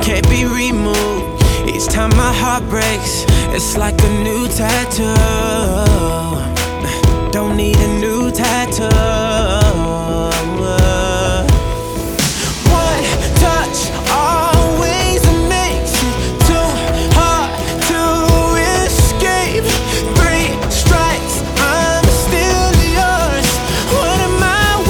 can't be removed. Each time my heart breaks, it's like a new tattoo. Don't need a new tattoo.